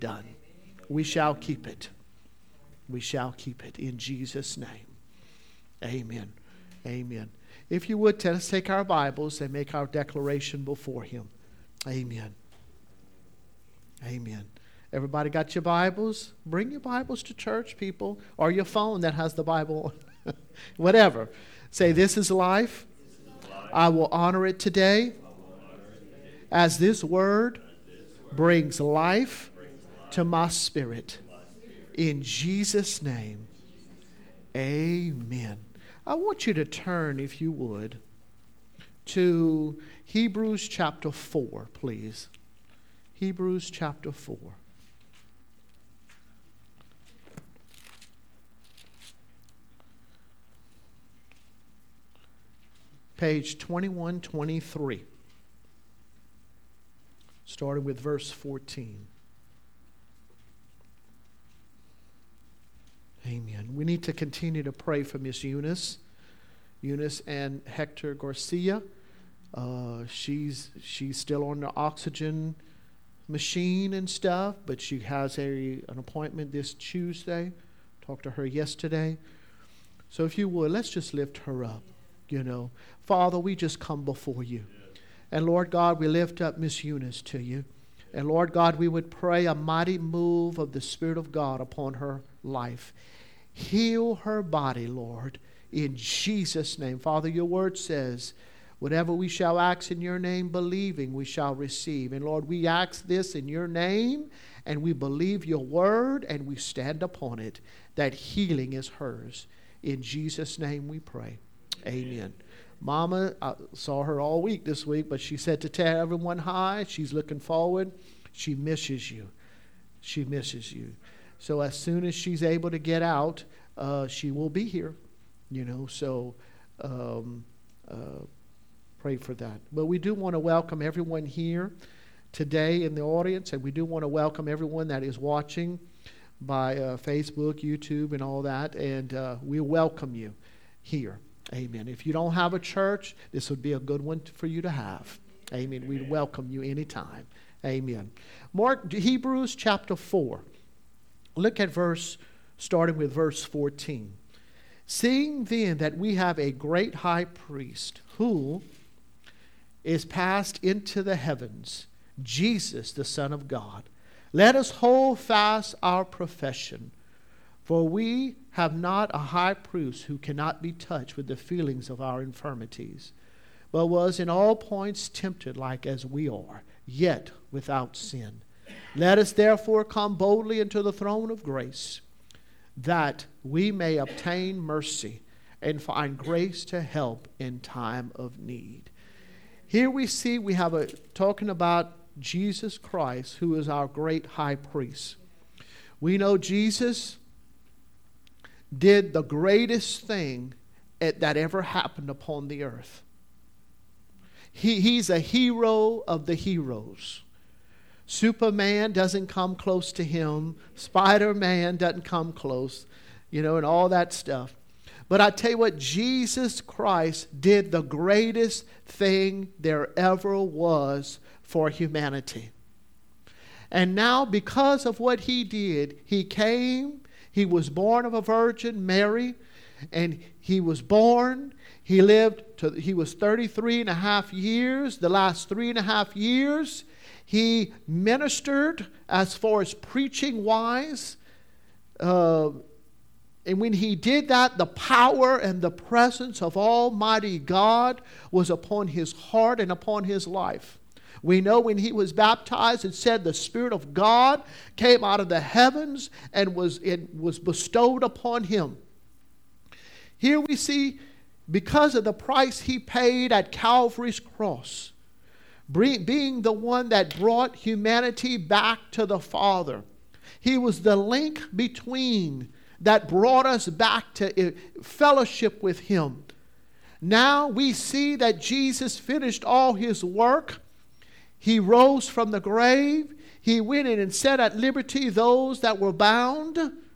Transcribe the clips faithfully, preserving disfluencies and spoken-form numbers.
done. We shall keep it. We shall keep it in Jesus' name. Amen. Amen. If you would, let us take our Bibles and make our declaration before Him. Amen. Amen. Everybody got your Bibles? Bring your Bibles to church, people, or your phone that has the Bible. Whatever. Say, this is life. I will honor it today as this word brings life to my spirit. In Jesus' name, amen. I want you to turn, if you would, to Hebrews chapter four, please. Hebrews chapter four. Page twenty-one twenty-three. Starting with verse fourteen. Amen. We need to continue to pray for Miss Eunice. Eunice and Hector Garcia. Uh, she's she's still on the oxygen machine and stuff, but she has a an appointment this Tuesday. Talked to her yesterday. So if you would, let's just lift her up. You know, Father, we just come before you. And Lord God, we lift up Miss Eunice to you. And Lord God, we would pray a mighty move of the Spirit of God upon her life. Heal her body, Lord, in Jesus' name. Father, your word says, whatever we shall ask in your name, believing, we shall receive. And Lord, we ask this in your name, and we believe your word, and we stand upon it, that healing is hers. In Jesus' name we pray. Amen. Mama, I saw her all week this week, but she said to tell everyone hi. She's looking forward. She misses you. She misses you. So as soon as she's able to get out, uh, she will be here. You know, so um, uh, pray for that. But we do want to welcome everyone here today in the audience, and we do want to welcome everyone that is watching by uh, Facebook, YouTube, and all that. And uh, we welcome you here. Amen. If you don't have a church, this would be a good one for you to have. Amen. We'd welcome you anytime. Amen. Mark, Hebrews chapter four. Look at verse, starting with verse fourteen. Seeing then that we have a great high priest who is passed into the heavens, Jesus, the Son of God, let us hold fast our profession. For we have not a high priest who cannot be touched with the feelings of our infirmities, but was in all points tempted like as we are, yet without sin. Let us therefore come boldly into the throne of grace, that we may obtain mercy and find grace to help in time of need. Here we see we have a talking about Jesus Christ, who is our great high priest. We know Jesus did the greatest thing that ever happened upon the earth. He, he's a hero of the heroes. Superman doesn't come close to him. Spider-Man doesn't come close, you know, and all that stuff. But I tell you what, Jesus Christ did the greatest thing there ever was for humanity. And now, because of what he did, he came. He was born of a virgin, Mary, and he was born. He lived, to, he was thirty-three and a half years. The last three and a half years, he ministered as far as preaching wise. Uh, and when he did that, the power and the presence of Almighty God was upon his heart and upon his life. We know when he was baptized, it said the Spirit of God came out of the heavens and was, it was bestowed upon him. Here we see, because of the price he paid at Calvary's cross, being the one that brought humanity back to the Father. He was the link between that brought us back to fellowship with him. Now we see that Jesus finished all his work. He rose from the grave. He went in and set at liberty those that were bound,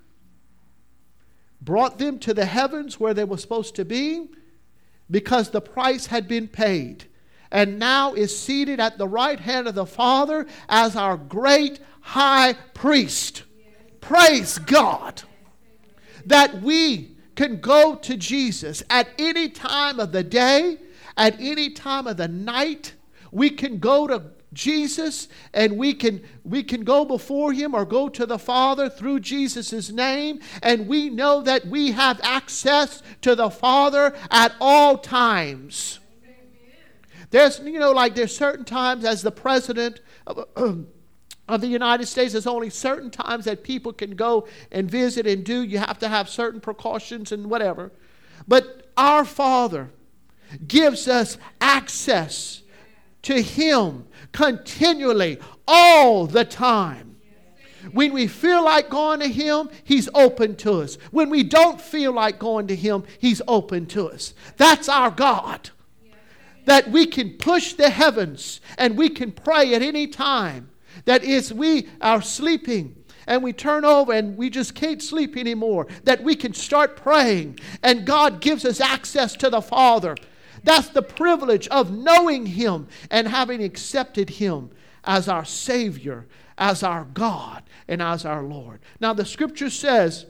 brought them to the heavens where they were supposed to be, because the price had been paid. and now is seated at the right hand of the Father as our great high priest. Praise God that we can go to Jesus at any time of the day, at any time of the night. We can go to Jesus and we can we can go before him or go to the Father through Jesus' name, and we know that we have access to the Father at all times. There's, you know, like there's certain times as the president of, of the United States, there's only certain times that people can go and visit and do. You have to have certain precautions and whatever. But our Father gives us access to him continually, all the time. When we feel like going to him, he's open to us. When we don't feel like going to him, he's open to us. That's our God. That we can push the heavens and we can pray at any time. That is, we are sleeping and we turn over and we just can't sleep anymore, that we can start praying and God gives us access to the Father. That's the privilege of knowing him and having accepted him as our Savior, as our God, and as our Lord. Now the scripture says,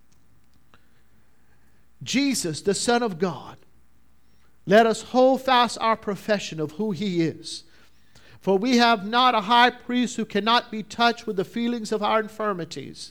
Jesus, the Son of God, let us hold fast our profession of who he is. For we have not a high priest who cannot be touched with the feelings of our infirmities.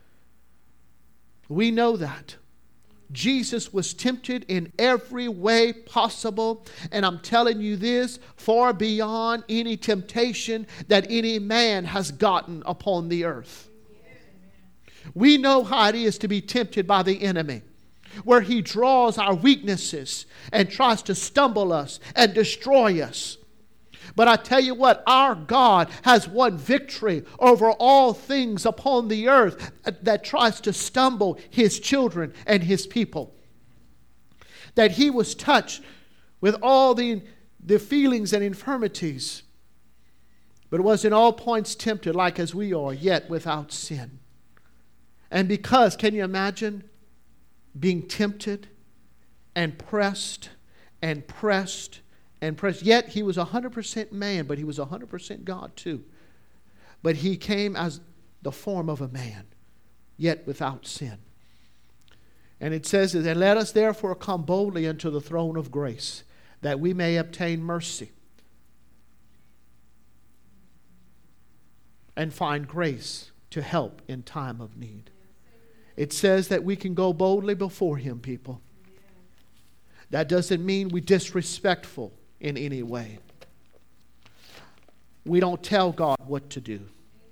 We know that. Jesus was tempted in every way possible. And I'm telling you this, far beyond any temptation that any man has gotten upon the earth. We know how it is to be tempted by the enemy, where he draws our weaknesses and tries to stumble us and destroy us. But I tell you what, our God has won victory over all things upon the earth that tries to stumble his children and his people. That he was touched with all the, the feelings and infirmities, but was in all points tempted like as we are, yet without sin. And because, can you imagine being tempted and pressed and pressed and pressed? Yet he was one hundred percent man, but he was one hundred percent God too. But he came as the form of a man, yet without sin. And it says, and let us therefore come boldly unto the throne of grace, that we may obtain mercy and find grace to help in time of need. It says that we can go boldly before him, people. That doesn't mean we're disrespectful in any way. We don't tell God what to do.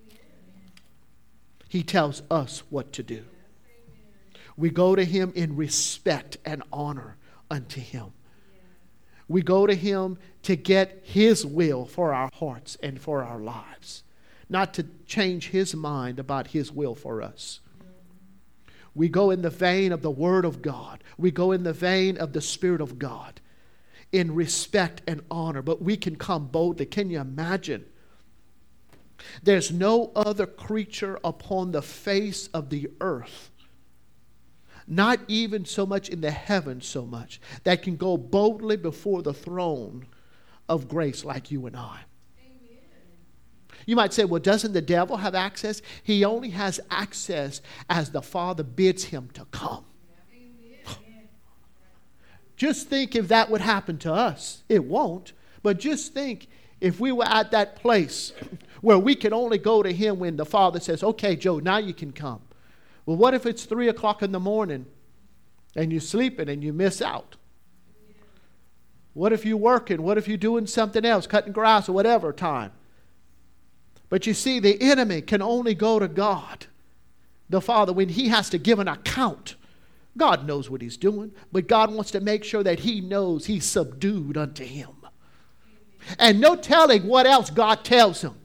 He tells us what to do. We go to him in respect and honor unto him. We go to him to get his will for our hearts and for our lives, not to change his mind about his will for us. We go in the vein of the Word of God. We go in the vein of the Spirit of God in respect and honor. But we can come boldly. Can you imagine? There's no other creature upon the face of the earth, not even so much in the heavens so much, that can go boldly before the throne of grace like you and I. You might say, well, doesn't the devil have access? He only has access as the Father bids him to come. Just think if that would happen to us. It won't. But just think if we were at that place where we can only go to him when the Father says, okay, Joe, now you can come. Well, what if it's three o'clock in the morning and you're sleeping and you miss out? What if you're working? What if you're doing something else, cutting grass or whatever time? But you see, the enemy can only go to God, the Father, when he has to give an account. God knows what he's doing, but God wants to make sure that he knows he's subdued unto him. And no telling what else God tells him.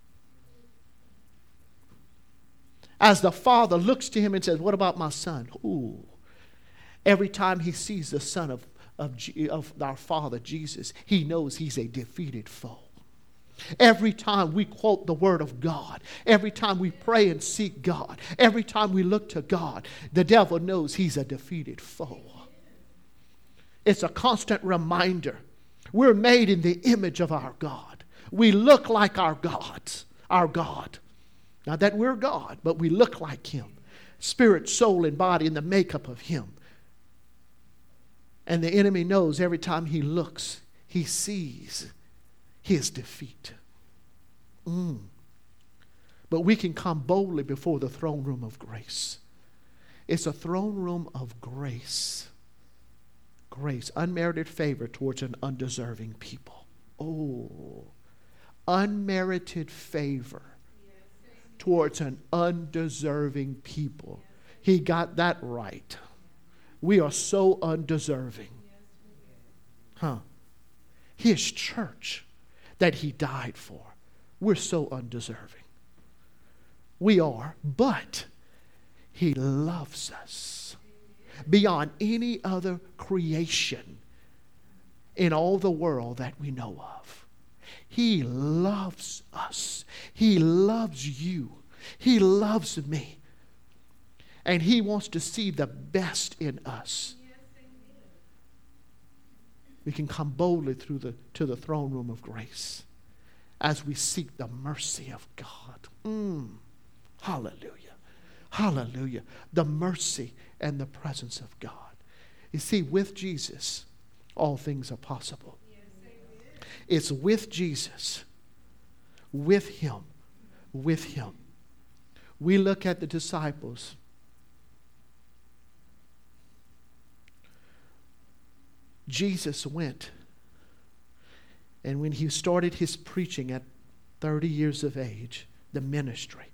As the Father looks to him and says, what about my son? Ooh. Every time he sees the Son of, of, of our Father, Jesus, he knows he's a defeated foe. Every time we quote the Word of God, every time we pray and seek God, every time we look to God, the devil knows he's a defeated foe. It's a constant reminder We're made in the image of our God. We look like our gods, our God. Not that we're God, but we look like him. Spirit, soul, and body in the makeup of him. And the enemy knows every time he looks, he sees his defeat. Mm. But we can come boldly before the throne room of grace. It's a throne room of grace. Grace, unmerited favor towards an undeserving people. Oh, unmerited favor towards an undeserving people. He got that right. We are so undeserving. Huh? His church that he died for. We're so undeserving. We are, but he loves us beyond any other creation in all the world that we know of. He loves us. He loves you. He loves me. And he wants to see the best in us. We can come boldly through the, to the throne room of grace as we seek the mercy of God. Mm. Hallelujah. Hallelujah. The mercy and the presence of God. You see, with Jesus, all things are possible. It's with Jesus, with him, with him. We look at the disciples. Jesus went, and when he started his preaching at thirty years of age, the ministry,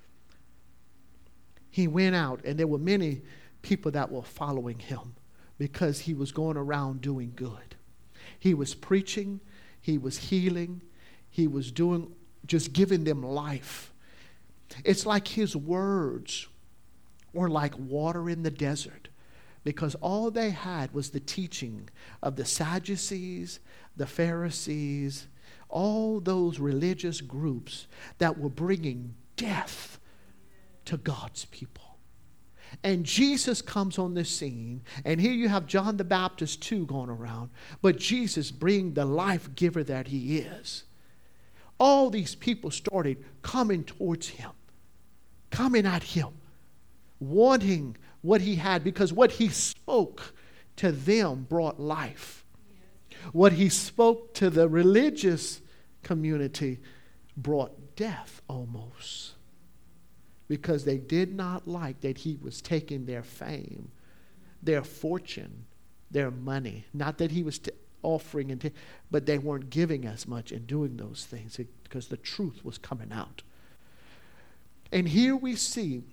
he went out, and there were many people that were following him because he was going around doing good. He was preaching, he was healing, he was doing, just giving them life. It's like his words were like water in the desert, because all they had was the teaching of the Sadducees, the Pharisees, all those religious groups that were bringing death to God's people. And Jesus comes on the scene, and here you have John the Baptist too going around, but Jesus being the life giver that he is. All these people started coming towards him, coming at him, wanting what he had, because what he spoke to them brought life. What he spoke to the religious community brought death almost, because they did not like that he was taking their fame, their fortune, their money. Not that he was t- offering, and t- but they weren't giving as much and doing those things because the truth was coming out. And here we see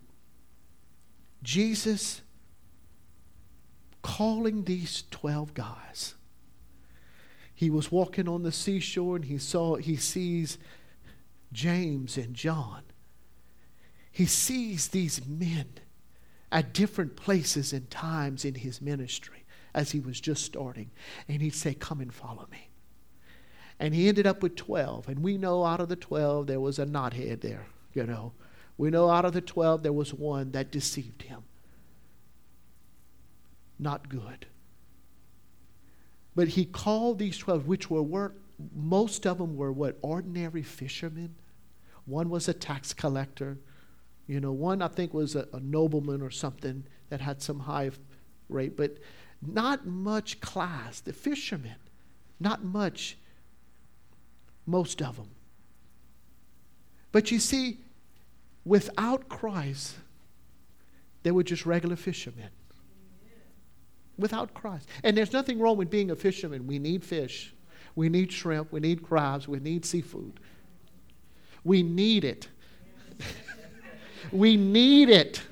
Jesus calling these twelve guys. He was walking on the seashore, and he saw he sees James and John. He sees these men at different places and times in his ministry as he was just starting. And he'd say, come and follow me. And he ended up with twelve. And we know out of the twelve, there was a knothead there, you know. We know out of the twelve, there was one that deceived him. Not good. But he called these twelve, which were, were most of them were what? Ordinary fishermen. One was a tax collector. You know, one I think was a, a nobleman or something that had some high rate, but not much class. The fishermen, not much, most of them. But you see, without Christ, they were just regular fishermen. Without Christ. And there's nothing wrong with being a fisherman. We need fish. We need shrimp. We need crabs. We need seafood. We need it. We need it.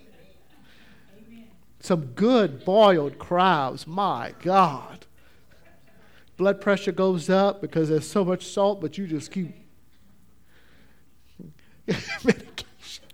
Some good boiled crabs. My God. Blood pressure goes up because there's so much salt, but you just keep medication.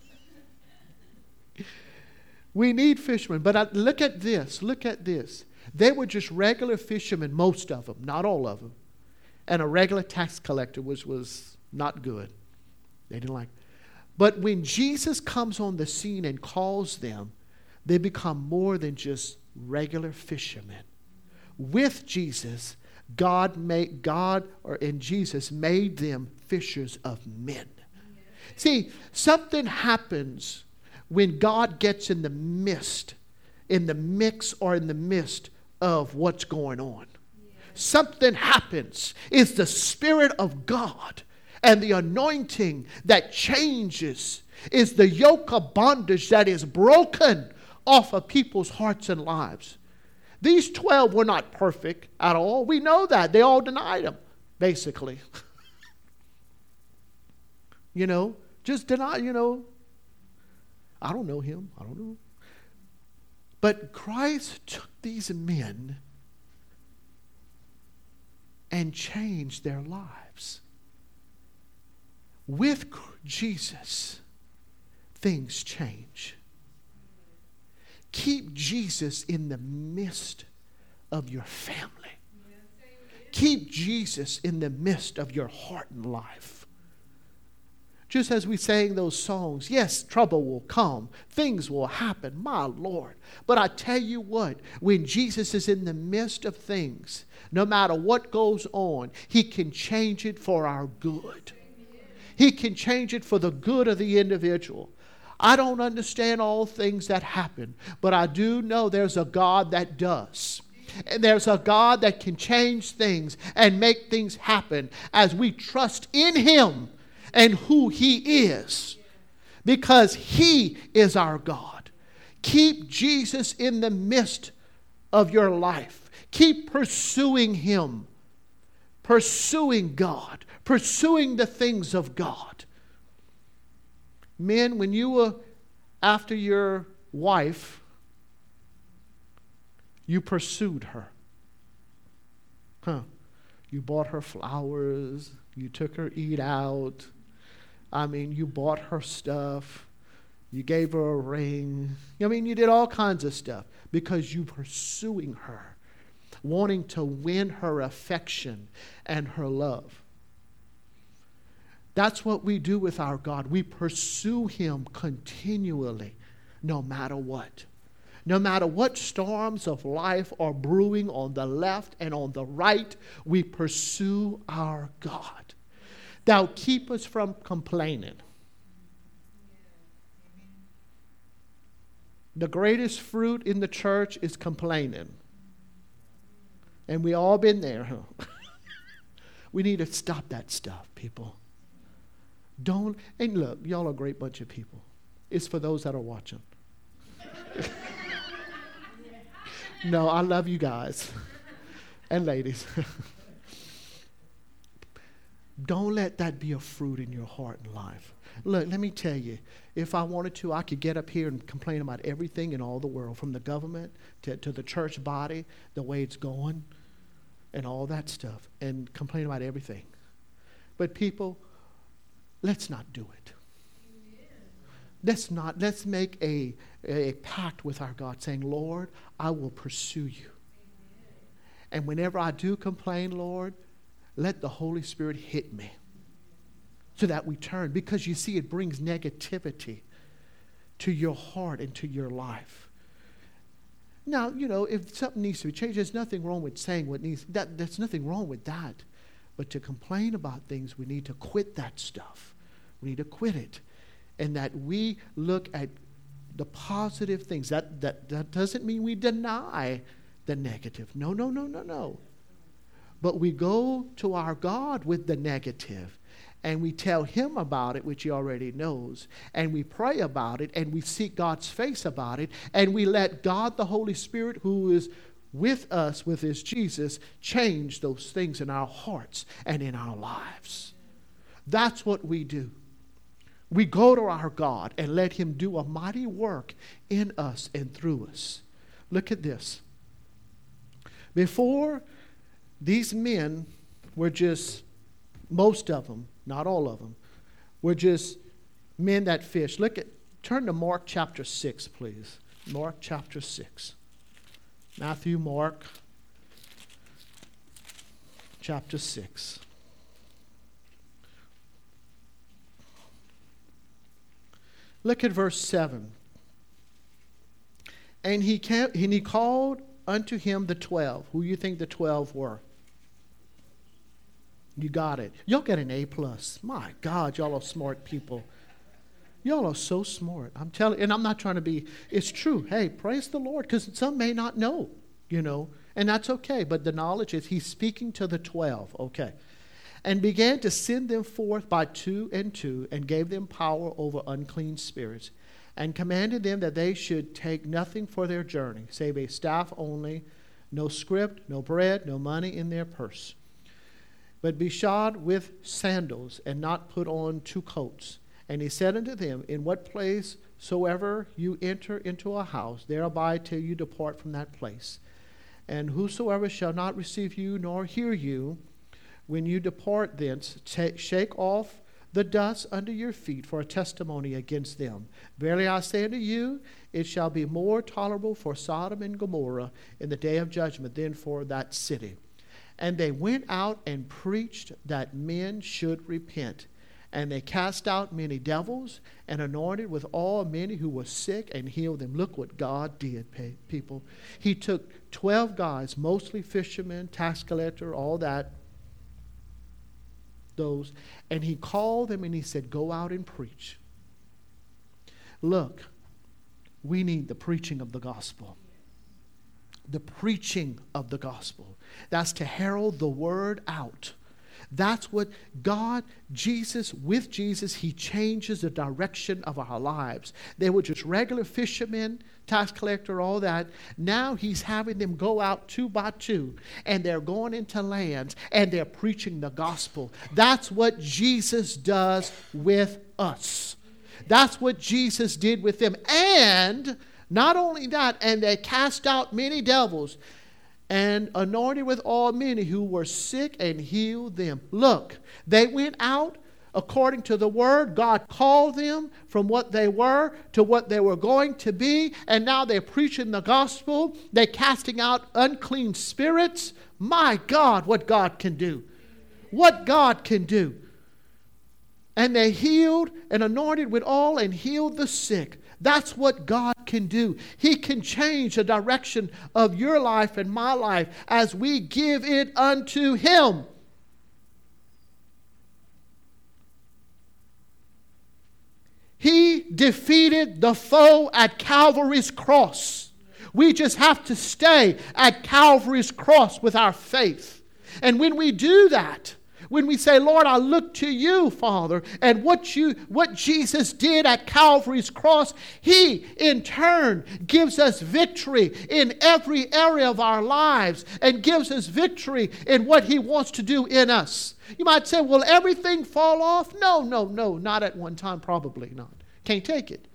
We need fishermen. But I, look at this. Look at this. They were just regular fishermen, most of them, not all of them. And a regular tax collector, which was not good. They didn't like it. But when Jesus comes on the scene and calls them, they become more than just regular fishermen. With Jesus, God made God or in Jesus made them fishers of men. See, something happens when God gets in the midst, in the mix or in the midst of what's going on. Something happens. It's the Spirit of God and the anointing that changes. Is the yoke of bondage that is broken off of people's hearts and lives. These twelve were not perfect at all. We know that. They all denied him, basically. You know, just deny, you know. I don't know him. I don't know. But Christ took these men and changed their lives. With Jesus, things change. Keep Jesus in the midst of your family. Keep Jesus in the midst of your heart and life. Just as we sang those songs, yes, trouble will come. Things will happen, my Lord. But I tell you what, when Jesus is in the midst of things, no matter what goes on, he can change it for our good. He can change it for the good of the individual. I don't understand all things that happen, but I do know there's a God that does. And there's a God that can change things and make things happen as we trust in him and who he is, because he is our God. Keep Jesus in the midst of your life. Keep pursuing him, pursuing God, pursuing the things of God. Men, when you were after your wife, you pursued her. Huh. You bought her flowers. You took her eat out. I mean, you bought her stuff. You gave her a ring. I mean, you did all kinds of stuff because you were pursuing her, wanting to win her affection and her love. That's what we do with our God. We pursue him continually, no matter what. No matter what storms of life are brewing on the left and on the right, we pursue our God. Thou keep us from complaining. The greatest fruit in the church is complaining. And we all been there, huh? We need to stop that stuff, people. Don't, and look, y'all are a great bunch of people. It's for those that are watching. No, I love you guys and ladies. Don't let that be a fruit in your heart and life. Look, let me tell you, if I wanted to, I could get up here and complain about everything in all the world, from the government to, to the church body, the way it's going, and all that stuff, and complain about everything. But people, let's not do it. Let's not, let's make a, a pact with our God saying, Lord, I will pursue you. And whenever I do complain, Lord, let the Holy Spirit hit me so that we turn. Because you see, it brings negativity to your heart and to your life. Now, you know, if something needs to be changed, there's nothing wrong with saying what needs, that, there's nothing wrong with that. But to complain about things, we need to quit that stuff. We need to quit it. And that we look at the positive things. That, that, that doesn't mean we deny the negative. No, no, no, no, no. But we go to our God with the negative, and we tell him about it, which he already knows, and we pray about it, and we seek God's face about it, and we let God, the Holy Spirit, who is with us, with his Jesus, change those things in our hearts and in our lives. That's what we do. We go to our God and let him do a mighty work in us and through us. Look at this. Before, these men were just, most of them, not all of them, were just men that fished. Look at, turn to Mark chapter six, please. Mark chapter six. Matthew, Mark chapter six. Look at verse seven. And he came, and he called unto him the twelve. Who you think the twelve were? You got it. Y'all get an A plus. My God, y'all are smart people. Y'all are so smart. I'm telling, and I'm not trying to be, it's true. Hey, praise the Lord, because some may not know, you know, and that's okay. But the knowledge is he's speaking to the twelve, okay. And began to send them forth by two and two, and gave them power over unclean spirits, and commanded them that they should take nothing for their journey, save a staff only, no scrip, no bread, no money in their purse, but be shod with sandals, and not put on two coats. And he said unto them, in what place soever you enter into a house, there abide till you depart from that place. And whosoever shall not receive you nor hear you, when you depart thence, take, shake off the dust under your feet for a testimony against them. Verily I say unto you, it shall be more tolerable for Sodom and Gomorrah in the day of judgment than for that city. And they went out and preached that men should repent. And they cast out many devils and anointed with all many who were sick and healed them. Look what God did, people. He took twelve guys, mostly fishermen, tax collector, all that, those, and he called them and he said, go out and preach. Look, we need the preaching of the gospel. The preaching of the gospel. That's to herald the word out. That's what God, Jesus, with Jesus, he changes the direction of our lives. They were just regular fishermen, tax collector, all that. Now he's having them go out two by two, and they're going into lands, and they're preaching the gospel. That's what Jesus does with us. That's what Jesus did with them. And not only that, and they cast out many devils, and anointed with all many who were sick, and healed them. Look, they went out according to the word. God called them from what they were to what they were going to be. And now they're preaching the gospel. They're casting out unclean spirits. My God, what God can do. What God can do. And they healed and anointed with all and healed the sick. That's what God can do. He can change the direction of your life and my life as we give it unto him. He defeated the foe at Calvary's cross. We just have to stay at Calvary's cross with our faith. And when we do that, when we say, Lord, I look to you, Father, and what you, what Jesus did at Calvary's cross, he in turn gives us victory in every area of our lives and gives us victory in what he wants to do in us. You might say, will everything fall off? No, no, no, not at one time, probably not. Can't take it.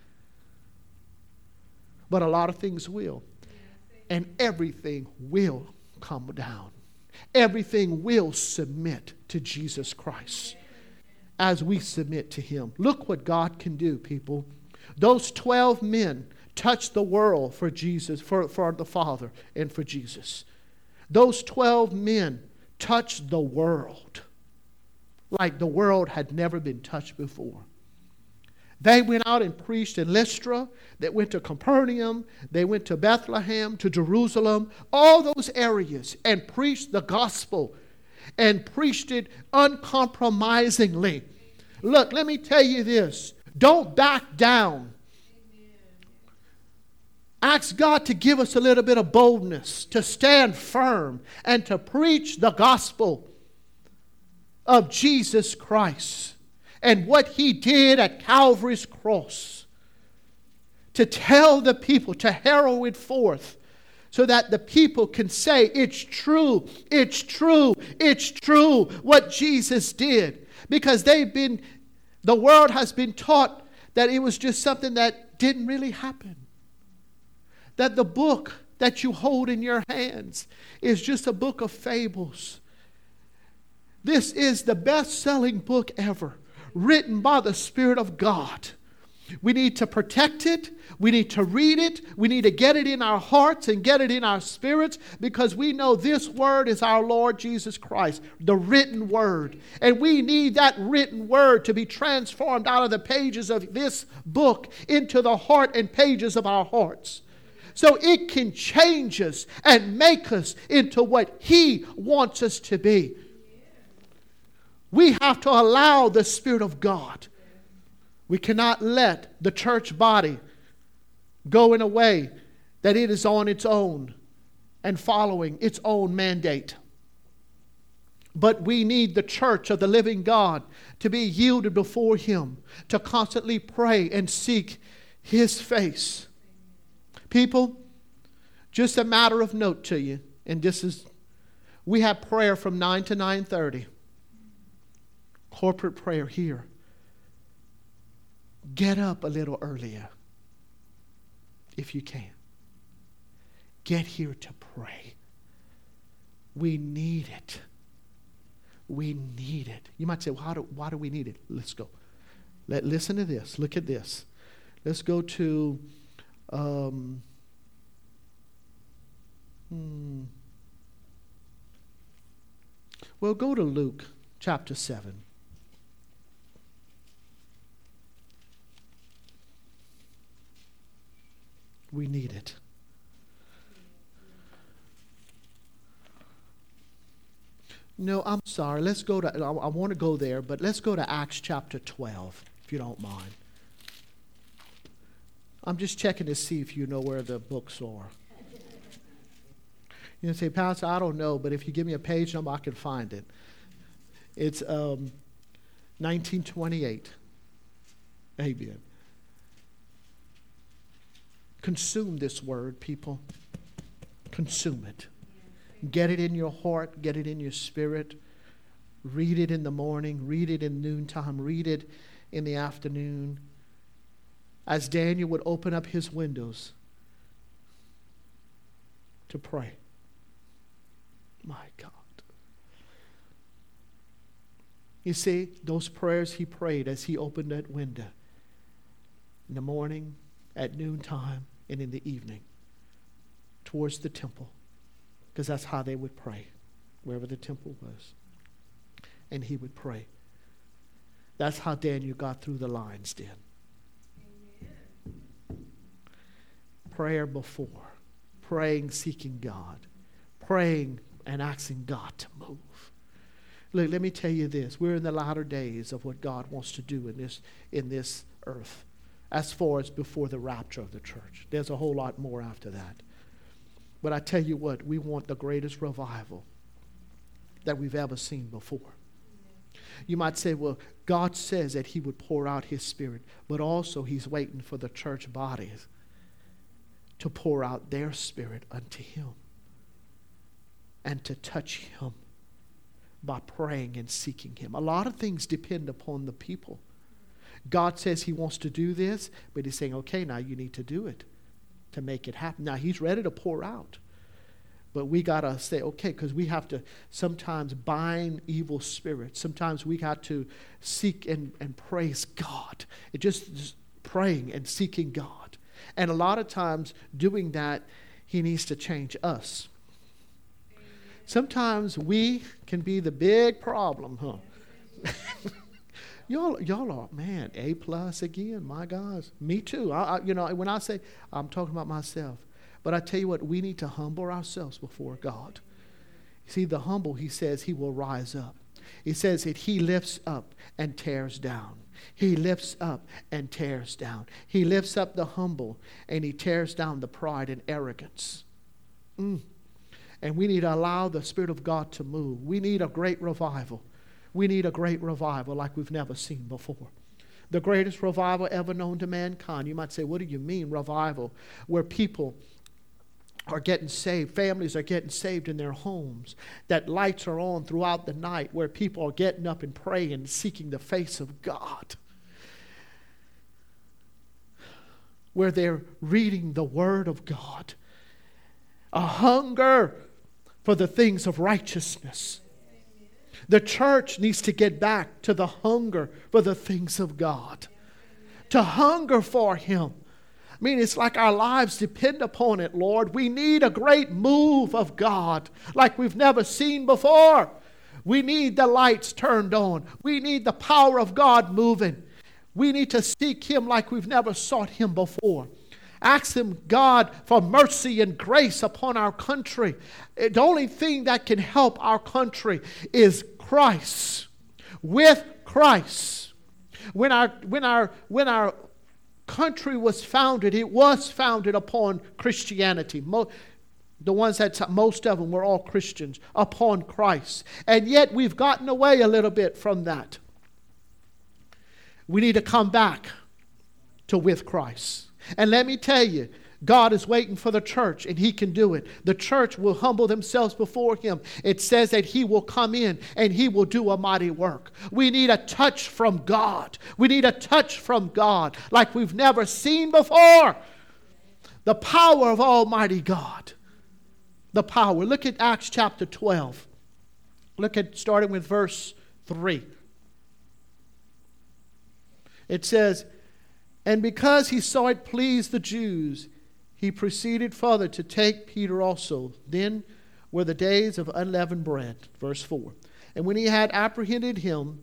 But a lot of things will. And everything will come down. Everything will submit to Jesus Christ as we submit to him. Look what God can do, people. Those twelve men touched the world for Jesus, for, for the Father and for Jesus. Those twelve men touched the world like the world had never been touched before. They went out and preached in Lystra. They went to Capernaum. They went to Bethlehem, to Jerusalem, all those areas, and preached the gospel and preached it uncompromisingly. Look, let me tell you this. Don't back down. Ask God to give us a little bit of boldness to stand firm and to preach the gospel of Jesus Christ. And what he did at Calvary's cross. To tell the people, to herald it forth. So that the people can say, it's true, it's true, it's true what Jesus did. Because they've been, the world has been taught that it was just something that didn't really happen. That the book that you hold in your hands is just a book of fables. This is the best-selling book ever. Written by the Spirit of God. We need to protect it. We need to read it. We need to get it in our hearts and get it in our spirits, because we know this word is our Lord Jesus Christ, the written word. And we need that written word to be transformed out of the pages of this book into the heart and pages of our hearts. So it can change us and make us into what he wants us to be. We have to allow the Spirit of God. We cannot let the church body go in a way that it is on its own and following its own mandate. But we need the church of the living God to be yielded before Him, to constantly pray and seek His face. People, just a matter of note to you, and this is, we have prayer from nine to nine thirty. Corporate prayer here. Get up a little earlier if you can. Get here to pray. We need it. We need it. You might say, well, how do, why do we need it? Let's go. Let, listen to this. Look at this. Let's go to, um, hmm. well, go to Luke chapter seven. We need it. No, I'm sorry. Let's go to, I, I want to go there, but let's go to Acts chapter twelve, if you don't mind. I'm just checking to see if you know where the books are. You know, say, Pastor, I don't know, but if you give me a page number, I can find it. It's um, nineteen twenty-eight. Amen. Consume this word, people. Consume it. Get it in your heart. Get it in your spirit. Read it in the morning. Read it in noontime. Read it in the afternoon. As Daniel would open up his windows to pray. My God. You see, those prayers he prayed as he opened that window in the morning, at noontime, and in the evening towards the temple, because that's how they would pray, wherever the temple was. And he would pray. That's how Daniel got through the lion's den. Amen. Prayer before, praying, seeking God, praying and asking God to move. Look, let me tell you this. We're in the latter days of what God wants to do in this, in this earth, as far as before the rapture of the church. There's a whole lot more after that. But I tell you what, we want the greatest revival that we've ever seen before. You might say, well, God says that he would pour out his Spirit, but also he's waiting for the church bodies to pour out their Spirit unto him and to touch him by praying and seeking him. A lot of things depend upon the people. God says he wants to do this, but he's saying, okay, now you need to do it to make it happen. Now he's ready to pour out. But we got to say, okay, because we have to sometimes bind evil spirits. Sometimes we got to seek and, and praise God. It just, just praying and seeking God. And a lot of times doing that, he needs to change us. Sometimes we can be the big problem, huh? y'all, y'all are, man, A plus again, my gosh. Me too. I, I, you know, when I say, I'm talking about myself. But I tell you what, we need to humble ourselves before God. See, the humble, he says, he will rise up. He says that he lifts up and tears down. He lifts up and tears down. He lifts up the humble and he tears down the pride and arrogance. Mm. And we need to allow the Spirit of God to move. We need a great revival. We need a great revival like we've never seen before. The greatest revival ever known to mankind. You might say, what do you mean revival? Where people are getting saved, families are getting saved in their homes, that lights are on throughout the night, where people are getting up and praying and seeking the face of God, where they're reading the Word of God, a hunger for the things of righteousness. The church needs to get back to the hunger for the things of God, to hunger for Him. I mean, it's like our lives depend upon it, Lord. We need a great move of God like we've never seen before. We need the lights turned on. We need the power of God moving. We need to seek Him like we've never sought Him before. Ask Him, God, for mercy and grace upon our country. The only thing that can help our country is Christ. With Christ. When our, when our, when our country was founded, it was founded upon Christianity. Mo- the ones that, most of them were all Christians, upon Christ. And yet we've gotten away a little bit from that. We need to come back to with Christ. And let me tell you, God is waiting for the church, and He can do it. The church will humble themselves before Him. It says that He will come in and He will do a mighty work. We need a touch from God. We need a touch from God like we've never seen before. The power of Almighty God. The power. Look at Acts chapter twelve. Look at starting with verse three. It says, "And because he saw it pleased the Jews, he proceeded further to take Peter also. Then were the days of unleavened bread." Verse four. "And when he had apprehended him,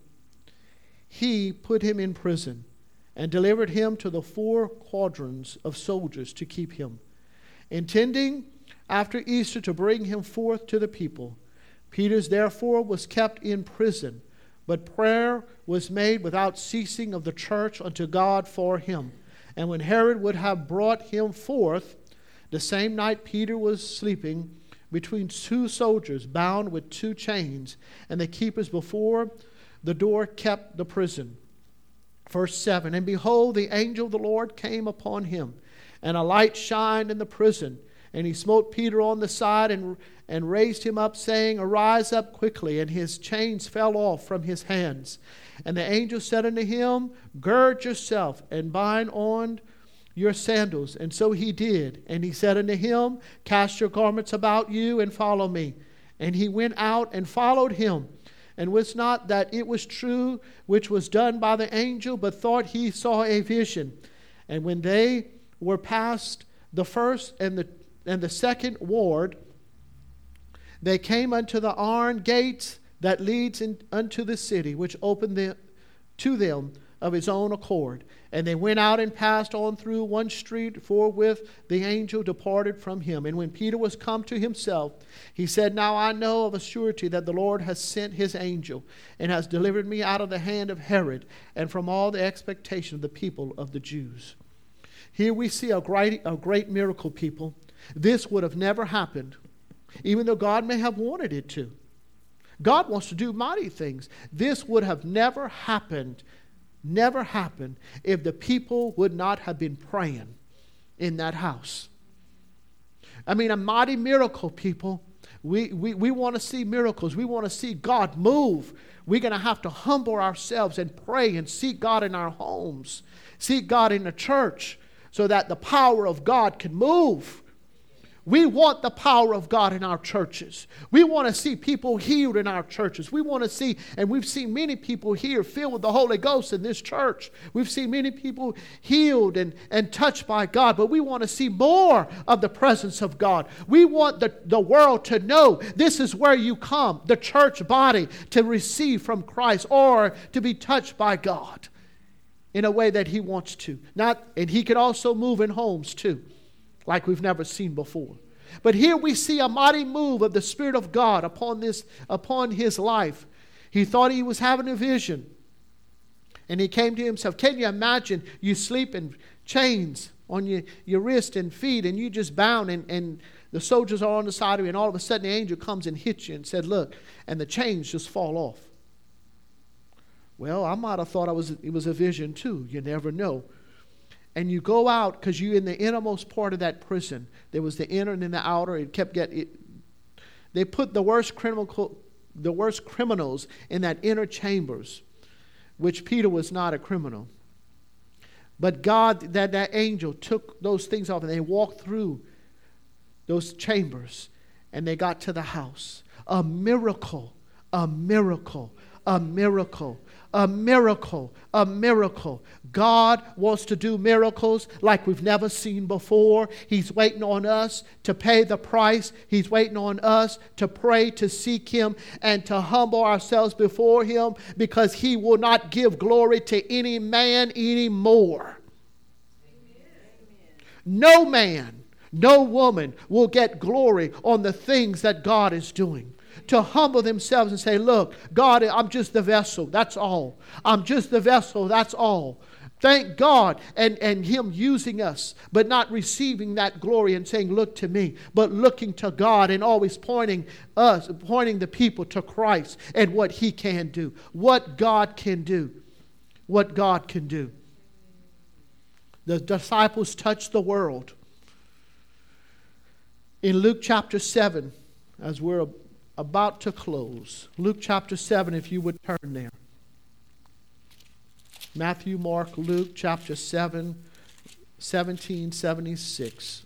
he put him in prison, and delivered him to the four quadrants of soldiers to keep him, intending after Easter to bring him forth to the people. Peter therefore was kept in prison, but prayer was made without ceasing of the church unto God for him. And when Herod would have brought him forth, the same night Peter was sleeping between two soldiers, bound with two chains, and the keepers before the door kept the prison." Verse seven. "And behold, the angel of the Lord came upon him, and a light shined in the prison. And he smote Peter on the side and, and raised him up, saying, Arise up quickly. And his chains fell off from his hands. And the angel said unto him, Gird yourself and bind on your sandals. And so he did. And he said unto him, Cast your garments about you and follow me. And he went out and followed him, and wist not that it was true which was done by the angel, but thought he saw a vision. And when they were past the first and the and the second ward, they came unto the iron gates that leads in, unto the city, which opened them, to them of his own accord. And they went out and passed on through one street, forthwith the angel departed from him. And when Peter was come to himself, he said, Now I know of a surety that the Lord has sent his angel, and has delivered me out of the hand of Herod, and from all the expectation of the people of the Jews." Here we see a great, a great miracle, people. This would have never happened, even though God may have wanted it to. God wants to do mighty things. This would have never happened, never happened, if the people would not have been praying in that house. I mean, a mighty miracle, people. We, we, we want to see miracles. We want to see God move. We're going to have to humble ourselves and pray and seek God in our homes, seek God in the church, so that the power of God can move. We want the power of God in our churches. We want to see people healed in our churches. We want to see, and we've seen many people here filled with the Holy Ghost in this church. We've seen many people healed and, and touched by God, but we want to see more of the presence of God. We want the, the world to know this is where you come, the church body, to receive from Christ or to be touched by God in a way that He wants to. Not, and He could also move in homes too, like we've never seen before. But here we see a mighty move of the Spirit of God upon this, upon his life. He thought he was having a vision, and he came to himself. Can you imagine you sleep in chains on your, your wrist and feet, and you just bound, and, and the soldiers are on the side of you, and all of a sudden the angel comes and hits you and said, look, and the chains just fall off. Well, I might have thought I was, it was a vision too. You never know. And you go out because you're in the innermost part of that prison. There was the inner and then the outer. It kept getting. It, they put the worst criminal, the worst criminals in that inner chambers, which Peter was not a criminal. But God, that that angel took those things off, and they walked through those chambers, and they got to the house. A miracle, a miracle, a miracle. A miracle, a miracle. God wants to do miracles like we've never seen before. He's waiting on us to pay the price. He's waiting on us to pray, to seek Him, and to humble ourselves before Him, because He will not give glory to any man anymore. Amen. No man, no woman will get glory on the things that God is doing. To humble themselves and say, look, God, I'm just the vessel. That's all. I'm just the vessel. That's all. Thank God and, and Him using us, but not receiving that glory and saying, look to me, but looking to God and always pointing us, pointing the people to Christ and what He can do, what God can do, what God can do. The disciples touched the world. In Luke chapter seven, as we're about to close, Luke chapter seven, if you would turn there. Matthew, Mark, Luke, chapter seven, seventeen seventy-six.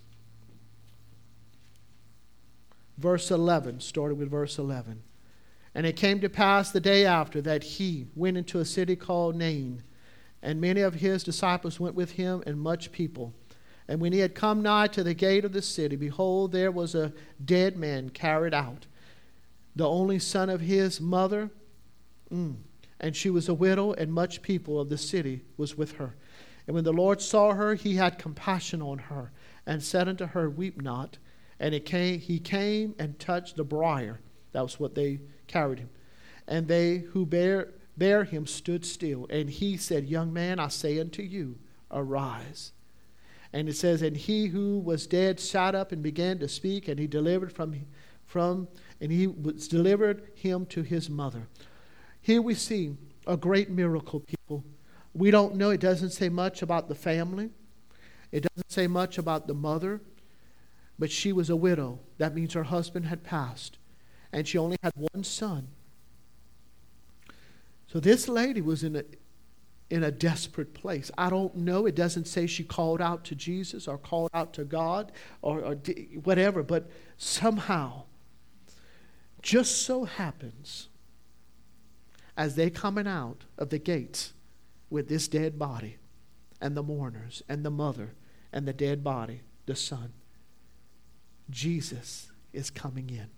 Verse eleven, starting with verse eleven. And it came to pass the day after that he went into a city called Nain, and many of his disciples went with him, and much people. And when he had come nigh to the gate of the city, behold, there was a dead man carried out, the only son of his mother. Mm. And she was a widow, and much people of the city was with her. And when the Lord saw her, he had compassion on her, and said unto her, weep not. And it came, he came and touched the briar. That was what they carried him. And they who bare, bare him stood still. And he said, young man, I say unto you, arise. And it says, and he who was dead sat up and began to speak, and he delivered from, from and he was delivered him to his mother. Here we see a great miracle, people. We don't know. It doesn't say much about the family. It doesn't say much about the mother. But she was a widow. That means her husband had passed. And she only had one son. So this lady was in a, in a desperate place. I don't know. It doesn't say she called out to Jesus or called out to God or, or whatever. But somehow, just so happens, as they coming out of the gates with this dead body and the mourners and the mother and the dead body, the son, Jesus is coming in.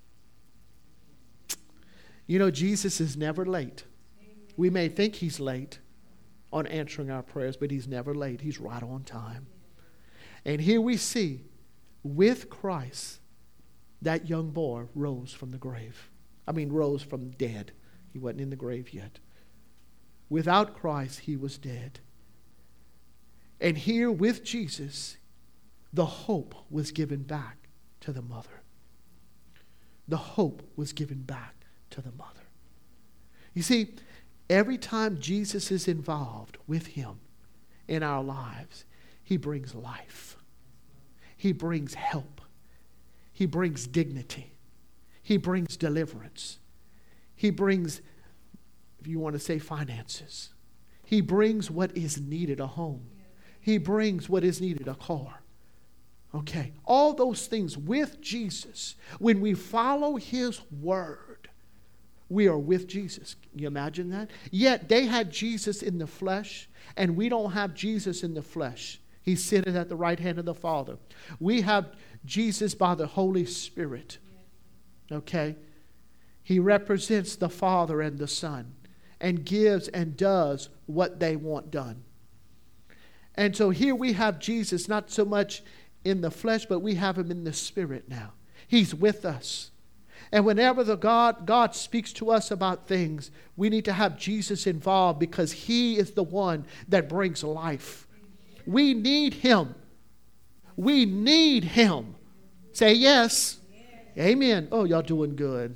You know, Jesus is never late. We may think He's late on answering our prayers, but He's never late. He's right on time. And here we see, with Christ, that young boy rose from the grave. I mean, rose from dead. He wasn't in the grave yet. Without Christ, he was dead. And here with Jesus, the hope was given back to the mother. The hope was given back to the mother. You see, every time Jesus is involved with Him in our lives, He brings life. He brings help. He brings dignity. He brings deliverance. He brings, if you want to say, finances. He brings what is needed, a home. He brings what is needed, a car. Okay, all those things with Jesus. When we follow His word, we are with Jesus. Can you imagine that? Yet they had Jesus in the flesh, and we don't have Jesus in the flesh. He sitteth at the right hand of the Father. We have Jesus by the Holy Spirit. Okay? He represents the Father and the Son and gives and does what they want done. And so here we have Jesus not so much in the flesh, but we have Him in the Spirit now. He's with us. And whenever the God, God speaks to us about things, we need to have Jesus involved because He is the one that brings life. We need Him. We need Him. Say yes. Amen. Oh, y'all doing good.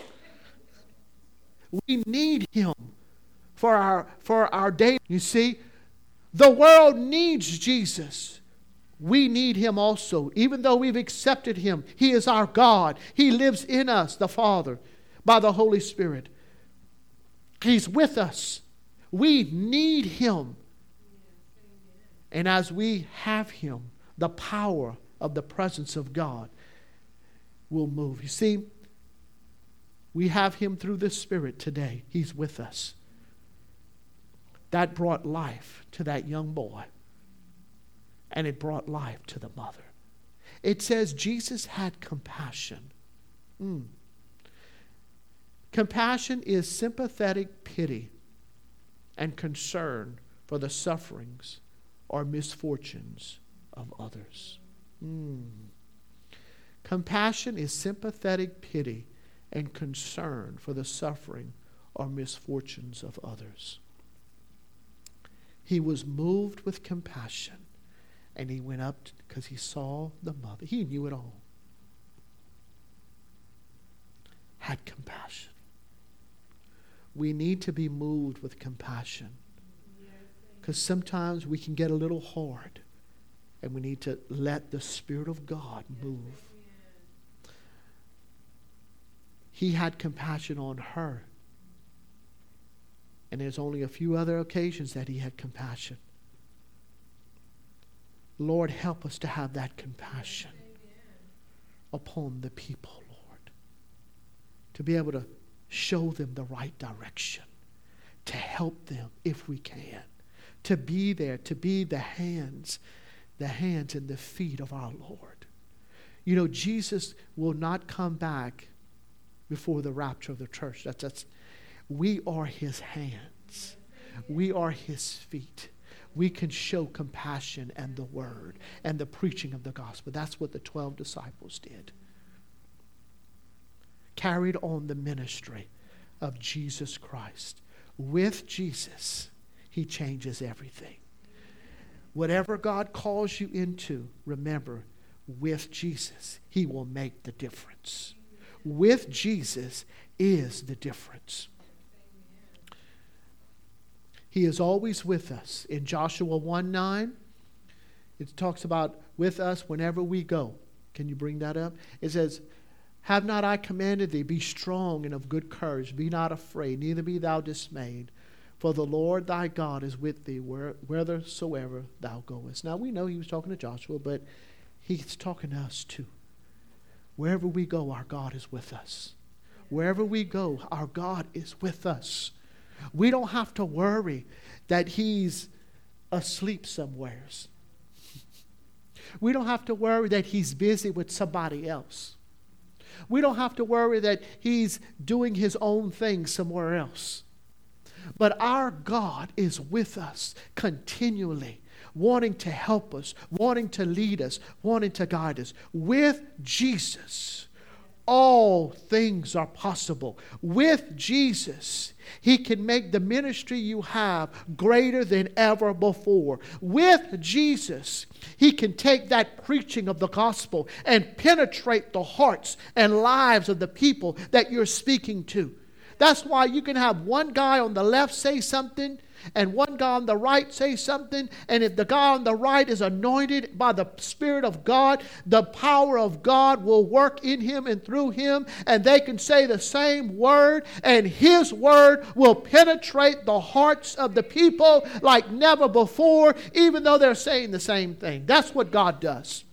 We need Him for our, for our day. You see, the world needs Jesus. We need Him also. Even though we've accepted Him, He is our God. He lives in us, the Father, by the Holy Spirit. He's with us. We need Him. And as we have Him, the power of the presence of God will move. You see, we have Him through the Spirit today. He's with us. That brought life to that young boy. And it brought life to the mother. It says Jesus had compassion. Mm. Compassion is sympathetic pity and concern for the sufferings or misfortunes of others. Mm. Compassion is sympathetic pity and concern for the suffering or misfortunes of others. He was moved with compassion, and he went up because he saw the mother. He knew it all. Had compassion. We need to be moved with compassion, because sometimes we can get a little hard, and we need to let the Spirit of God move. He had compassion on her. And there's only a few other occasions that he had compassion. Lord, help us to have that compassion upon the people, Lord. To be able to show them the right direction. To help them if we can. To be there, to be the hands, the hands and the feet of our Lord. You know, Jesus will not come back before the rapture of the church. That's, that's we are his hands. We are his feet. We can show compassion and the word and the preaching of the gospel. That's what the twelve disciples did. Carried on the ministry of Jesus Christ. With Jesus, he changes everything. Whatever God calls you into, remember, with Jesus, he will make the difference. With Jesus is the difference. He is always with us. In Joshua one nine, it talks about with us whenever we go. Can you bring that up? It says, have not I commanded thee, be strong and of good courage, be not afraid, neither be thou dismayed. For the Lord thy God is with thee where, whithersoever thou goest. Now we know he was talking to Joshua, but he's talking to us too. Wherever we go, our God is with us. Wherever we go, our God is with us. We don't have to worry that he's asleep somewheres. We don't have to worry that he's busy with somebody else. We don't have to worry that he's doing his own thing somewhere else. But our God is with us continually, wanting to help us, wanting to lead us, wanting to guide us. With Jesus, all things are possible. With Jesus, he can make the ministry you have greater than ever before. With Jesus, he can take that preaching of the gospel and penetrate the hearts and lives of the people that you're speaking to. That's why you can have one guy on the left say something and one guy on the right say something. And if the guy on the right is anointed by the Spirit of God, the power of God will work in him and through him. And they can say the same word. And his word will penetrate the hearts of the people like never before, even though they're saying the same thing. That's what God does.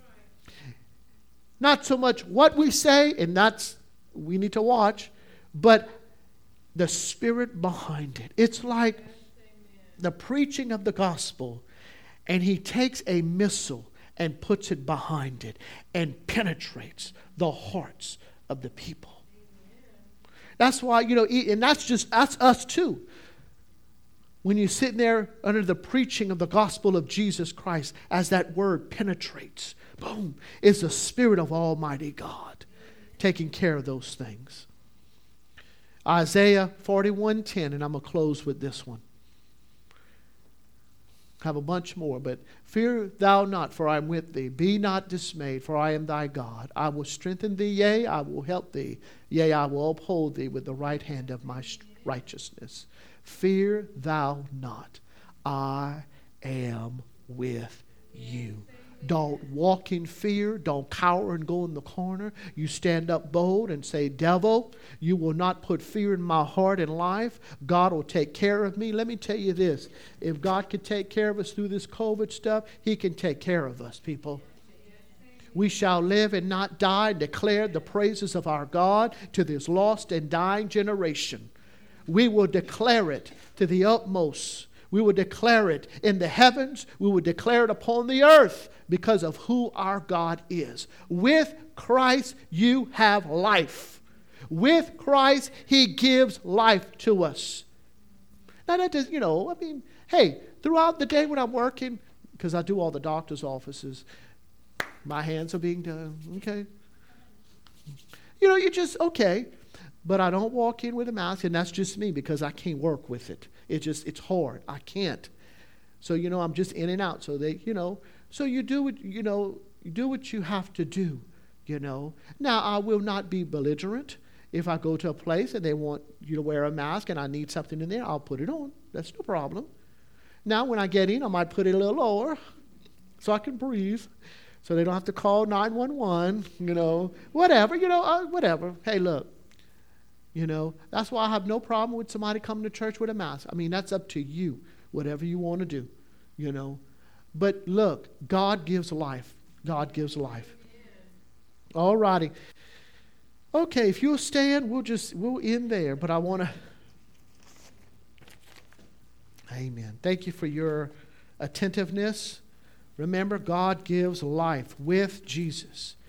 Not so much what we say, and that's, we need to watch, but the Spirit behind it. It's like the preaching of the gospel, and he takes a missile and puts it behind it and penetrates the hearts of the people. That's why, you know, and that's just that's us too. When you're sitting there under the preaching of the gospel of Jesus Christ, as that word penetrates, boom, it's the Spirit of Almighty God taking care of those things. Isaiah forty-one ten, and I'm going to close with this one. I have a bunch more, but fear thou not, for I am with thee. Be not dismayed, for I am thy God. I will strengthen thee, yea, I will help thee. Yea, I will uphold thee with the right hand of my righteousness. Fear thou not, I am with you. Don't walk in fear. Don't cower and go in the corner. You stand up bold and say, devil, you will not put fear in my heart and life. God will take care of me. Let me tell you this. If God can take care of us through this COVID stuff, he can take care of us, people. We shall live and not die, and declare the praises of our God to this lost and dying generation. We will declare it to the utmost. We will declare it in the heavens. We will declare it upon the earth because of who our God is. With Christ, you have life. With Christ, he gives life to us. Now, that does, you know, I mean, hey, throughout the day when I'm working, because I do all the doctor's offices, my hands are being done, okay? You know, you just, okay. But I don't walk in with a mask, and that's just me because I can't work with it. It just, it's hard. I can't. So, you know, I'm just in and out. So they, you know, so you do what, you know, you do what you have to do, you know. Now, I will not be belligerent. If I go to a place and they want you to wear a mask and I need something in there, I'll put it on. That's no problem. Now, when I get in, I might put it a little lower so I can breathe, so they don't have to call nine one one, you know, whatever, you know, uh, whatever. Hey, look, you know, that's why I have no problem with somebody coming to church with a mask. I mean, that's up to you, whatever you want to do, you know. But look, God gives life. God gives life. All righty. Okay, if you'll stand, we'll just, we'll end there. But I want to, amen. Thank you for your attentiveness. Remember, God gives life with Jesus.